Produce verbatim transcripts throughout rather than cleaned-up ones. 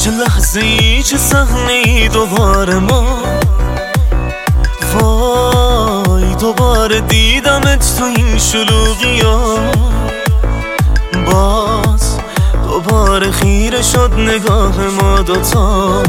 چه لحظه ای چه صحنه ای دوباره ما، وای دوباره دیدمت تو این شلوغی ها. باز دوباره خیره شد نگاه ما دوتا،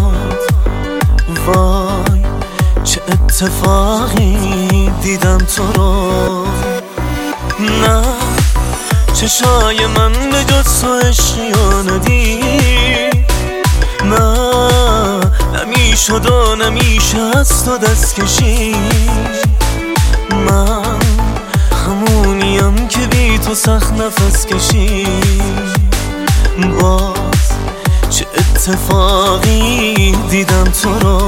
وای چه اتفاقی دیدم تو رو. نه چشای من به جز تو عشقی ها ندید، نه نمیشد و نمیشه از تو دست کشید. من همونیم که بی تو سخت نفس کشید. باز چه اتفاقی دیدم تو رو.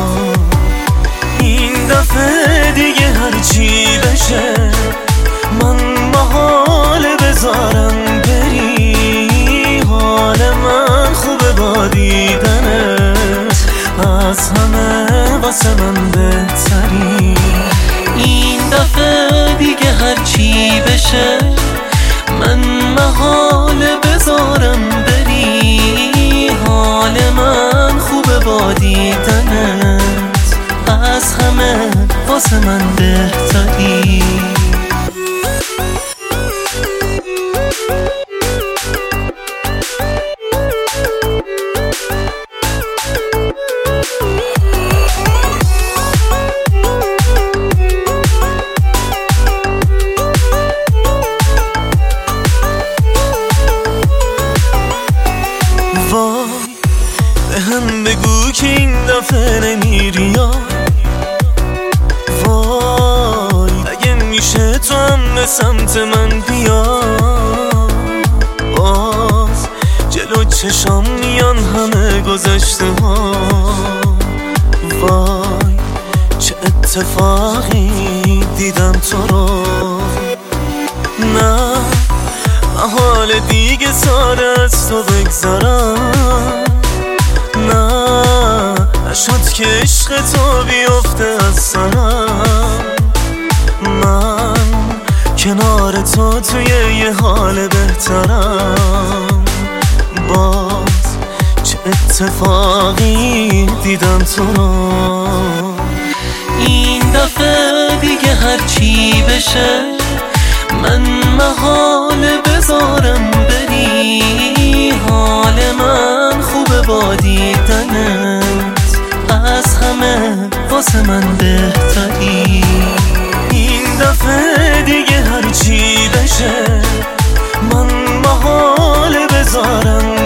این دفعه دیگه هرچی بشه من محال بذارم بری. حال من خوبه با دیدنت، از همه واسه من بهتری. این دفعه دیگه هرچی بشه من محال بذارم بری. حال من خوبه با دیدنت، از همه واسه من بهتری. وای به هم بگو که این دفعه نمیری یا وای، اگه میشه تو هم به سمت من بیا. باز جلو چشام میان همه گذشته ها، وای چه اتفاقی دیدم تو رو. نه حال دیگه سال از تو بگذارم، نه نشد که عشق تو بیفته از سرم. من کنار تو توی یه حال بهترم. باز چه اتفاقی دیدم تو رو. این دفعه دیگه هرچی بشه من محال بذارم بری. حال من خوبه با دیدنت، از همه واسه من بهتری. این دفعه دیگه هرچی بشه من محال بذارم